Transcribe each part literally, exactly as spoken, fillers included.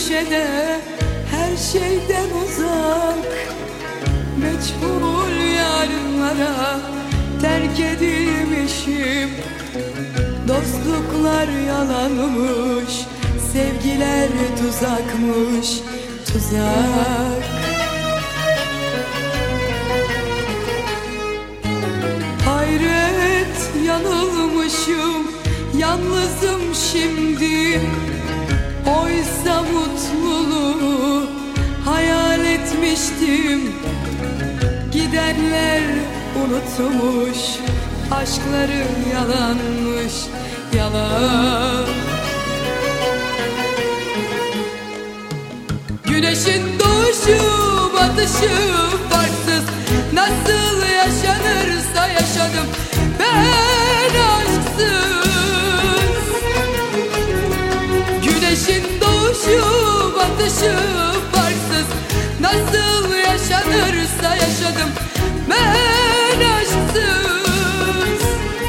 köşede, her şeyden uzak, meçhul yarınlara terk edilmişim. Dostluklar yalanmış, sevgiler tuzakmış, tuzak. Hayret, yanılmışım, yalnızım şimdi. Oysa mutluluğu hayal etmiştim. Gidenler unutmuş, aşkları yalanmış, yalan. Güneşin doğuşu batışı farksız, nasıl yaşanırsa yaşadım ben aşksız. Güneşin doğuşu batışı farksız, nasıl yaşanırsa yaşadım ben aşksız.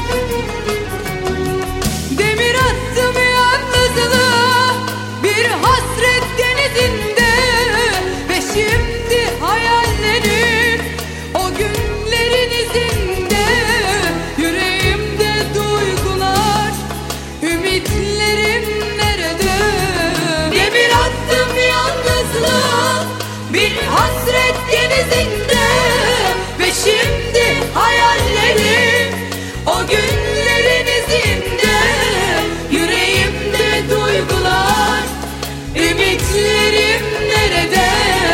Demir attım yalnızlığa bir hasret denizinde, ve şimdi hayallerim o günlerin izinde. Yüreğimde duygular, ümitlerim nerede? Demir attım yalnızlığa bir hasret denizinde, ve şimdi hayallerim o günlerin izinde. Yüreğimde duygular, ümitlerim nerede?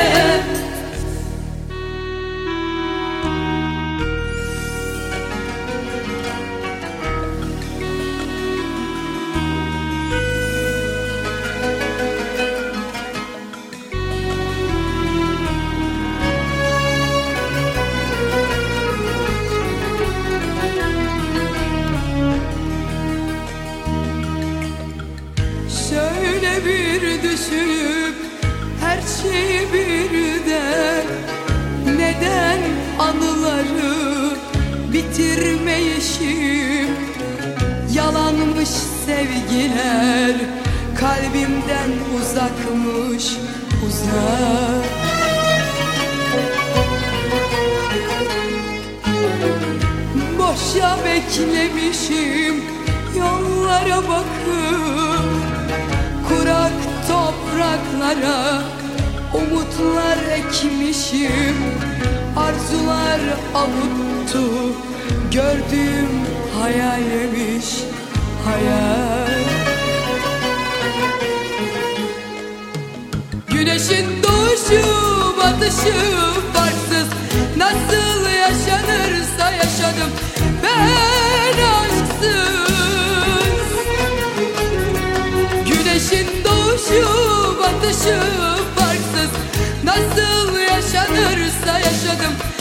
Şöyle bir düşünüp her şeyi birden, neden anıları bitirmeyişim? Yalanmış sevgiler, kalbimden uzakmış, uzak. Boşa beklemişim yollara bakıp, kurak topraklara umutlar ekmişim. Arzular avuttu, gördüğüm hayalmiş, hayal. Güneşin doğuşu batışı farksız, nasıl yaşanırsa yaşadım ben aşksız. Güneşin doğuşu batışı farksız, nasıl yaşanırsa yaşadım